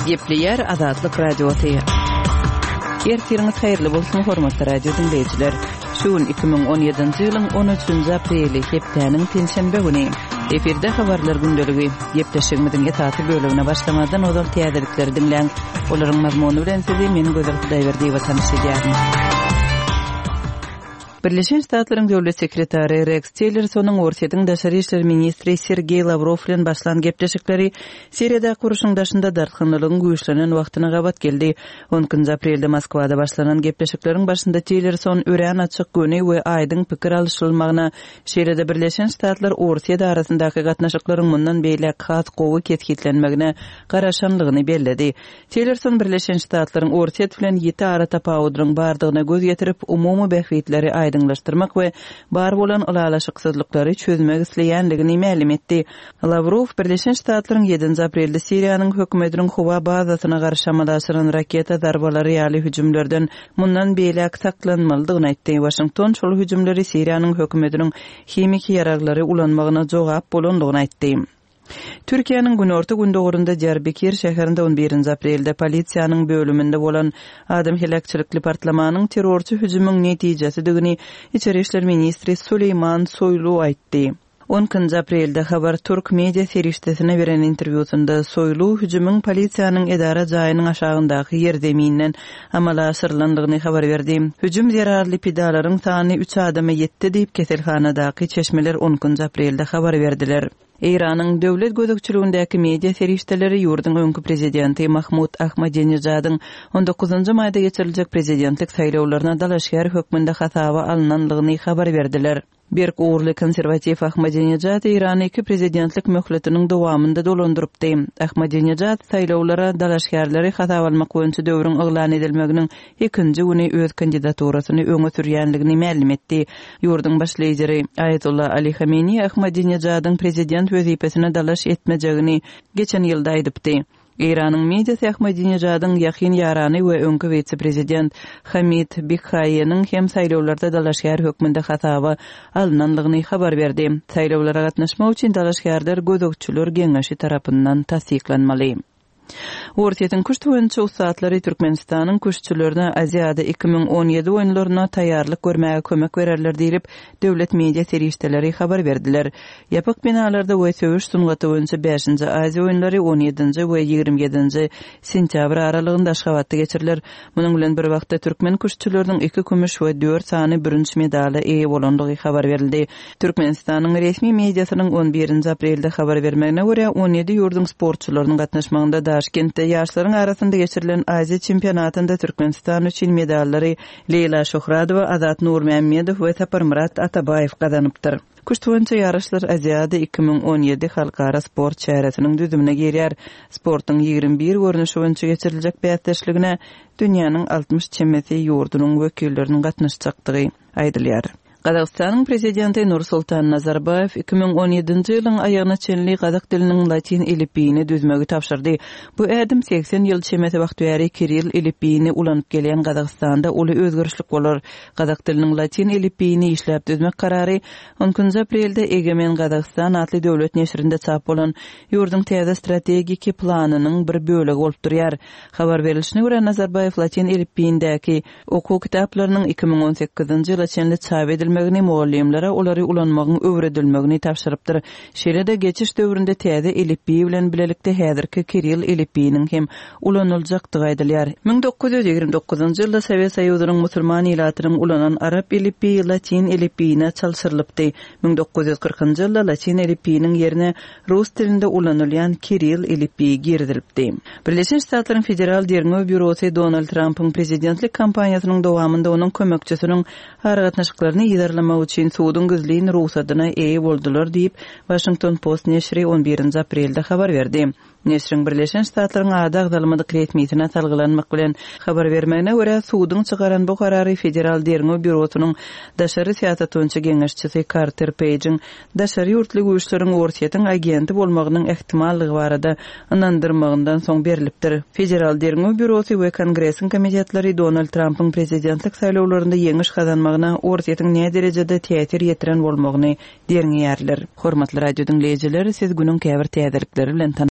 Gepleyer Azadlyk Radiosu. Ertiriniz hayırlı bolsun hormatly radio dinleyijiler. Şuun 2017-nji ýylyň 13-nji apreli hepdeniň tenşembe güni. Eferde habarlar gündeligi. Gepleşigimiziň ýetaty bölümine başlamadan ozal täzelikleri dinleň. Olaryň mazmuny bilen sizi meniň gözel Hudaýberdi we tanışdyrýaryn. Birleşen Ştatlaryň döwlet sekretary Rex Tillersonuň Orsiýetiň daşary işler ministri Sergey Lavrov bilen başlan gepleşikleri Siriýada kuruşyň daşynda dartgynlygyň güýçlenen wagtyna gabat geldi. 10 aprelde Moskwada başlanan gepleşikleriň başynda Tillerson ören açyk göni we aýdyň pikir alşylmagyna Siriýada Birleşen Ştatlar Orsiýada arasyndaky gatnaşyklaryň mundan beýle hat gowy ketgitlenmegine garaşanlygyny belledi. Tillerson Birleşen Ştatlaryň Orsiýet bilen ýeti ara tapawudyň bardygyna göz ýetirip umumy bähwitleri aýdyňlaşdyrmak we bar bolan ulalaşyksızlyklary çözmek isleýänligini ma'lum etdi. Lavrov Birleşen Ştatlaryň 7 aprelde Siriýanyň hökümetiniň Huwa bazasyna garşy amalaşylan raketa zarbalary ýaly hüjümlerden mundan beýle saklanmalydygyny aýtdy. Washington şol hüjümleri Siriýanyň hökümetiniň hemik ýaraglary ulanmagyna jogap bolandygyny aýtdy. Türkiýanyň günorta gündogurunda Diyarbakir şäherinde 11 aprelde polisiýanyň bölüminde bolan adam helakçylykly partlamanyň terrorçy hüjümüň netijesigini Içeri işler ministri Süleyman Soylu aýtdy. 10 aprelde Habarturk media serişdesine beren interwýusunda Soylu hüjümüň polisiýanyň edara jaýynyň aşagyndaky ýerdeminden amala asyrlandygyny habar berdi. Hüjüm zerarly pidalaryň sany 3 adama ýetdi diýip keselhanadaky çeşmeler 10 aprelde habar berdiler. İran'ın dövlet gözükçülüğündeki media serişteleri yurdun önkü prezidenti Mahmud Ahmadinejad'ın 19. mayda geçirilecek prezidentlik saýlawlaryna dalaşýar hökmünde hatawa alynanlygyny habar berdiler. Bir uğurlu konservatif Ahmadinejad İran'ı 2 prezidentlik möhletiniň dowamynda dolandyrypdy. Ahmadinejad saýlawlara dalaşýarlary hatawa almak boýunça döwrüň yglan edilmeginiň 2-nji güni öz kandidaturasyny öňe sürýänligini ma'lum etdi. Yurdun başlyjy Ayatollah Ali Khamenei Ahmadinejad'yň prezident wezipesine dalaş etmejegini geçen ýylda aýdypdy. İran'ın mediasy Ahmadinejad'yň ýakyn ýarany we öňkü vice-prezident Hamid Bikhaýeňiň hem saýlawlarda dalaşýar hökmünde hatawa alynanlygyny habar berdi. Saýlawlara gatnaşmak üçin dalaşýarlar gözükçüler geňeşi tarapyndan tasdiklanmaly. Orsiýetiň kuş töwençi usatlary Türkmenistanyň kuşçylaryna Aziýada 2017 oýunlaryna taýýarlyk görmäge kömek bererler diýip döwlet media serişdeleri habar berdiler. Ýapyk binalarda we söwüş sungaty boýunça 5-nji Aziýa oýunlary 17-nji we 27-nji sentyabr aralygynda Aşgabatda geçiriler. Munyň bilen bir wagtda türkmen kuşçylarynyň 2 kümüş we 4 sany 1-nji medally eýe bolandygy habar berildi. Türkmenistanyň resmi mediasynyň 11 aprelde habar bermegine görä 17 ýurdun sportçylarynyň gatnaşmagynda Taşkentde ýaşlaryň arasynda geçirilen Aziýa çempionatynda Türkmenistan üçin medallary Leyla Şohradowa, Azat Nurmammedow we Saparmurat Atabaýew gazanypdyr. Kuş töwençi ýarışlar Aziýada 2017 halkara sport çäresiniň düzümine girýär. Sportyň 21 görnüşi boýunça geçiriljek bäsleşligine dünýäniň 60 çemmesi ýurdunyň wekilleriniň gatnaşjakdygy aýdylýar. Qazaqstanyň prezidenti Nursultan Nazarbayev 2017-nji ýylyň aýagyna çenli gazak diliniň latin elipini düzmegi tapşyrdy. Bu ädim 80 ýyl çemeti wagt bäri Kiril elipini ulanyp gelýän Qazaqstanda uly özgörüşlik bolar. Gazak diliniň latin elipini işläp düzmek karary 10 aprelde Egemen Qazaqstan atly döwlet neşrinde çap bolan ýurdun täze strategiki planynyň bir bölegi bolup durýar. Habar berilişine görä Nazarbayev latin elipindäki okuw kitaplarynyň 2018-nji ýyla çenli çap edilmegini muallimlere olary ulanmagyň öwredilmegini tapşyrypdyr. Şeýle-de geçiş döwründe täze elipi bilen bilelikde häzirki Kiril elipiniň hem ulanyljakdygy aýdylýar. 1929-njy ýylda Sowet Soýuzynyň musulman ýylatynyň ulanan arap elipi latin elipine çalşyrylypdy. 1940-njy ýylda latin elipiniň ýerine rus dilinde ulanylýan Kiril elipi girdilipdi. Birleşen Ştatlaryň Federal Derňöw Bürosy Donald Trump'yň prezidentlik kampaniýasynyň dowamynda onuň kömekçisiniň ýarlamak üçin suwdyň gizlin ruhsatyna eýe boldular diýip Washington Post neşri 11 aprelde habar berdi. Neşriň Birleşen Ştatlaryň ada agdalmadyk retmiýetine talgylanmak bilen habar bermegine görä suwdyň çygaran bu karary Federal Derňöw Bürosynyň daşary siýasat boýunça geňeşçisi Carter Page'in daşary ýurtly güýçleriň Orsiýetiň agenti bolmagynyň ähtimallygy barada ynandyrmagyndan soň berilipdir. Federal Derňöw Bürosy we Kongressiň komitetlary Donald Trump'yň prezidentlik saýlawlarynda ýeňiş kazanmagyna Orsiýetiň näme derejede täsir ýetiren bolmagyny derňýärler. Hormatly radio dinleýijiler, siz günüň käbir täzelikleri bilen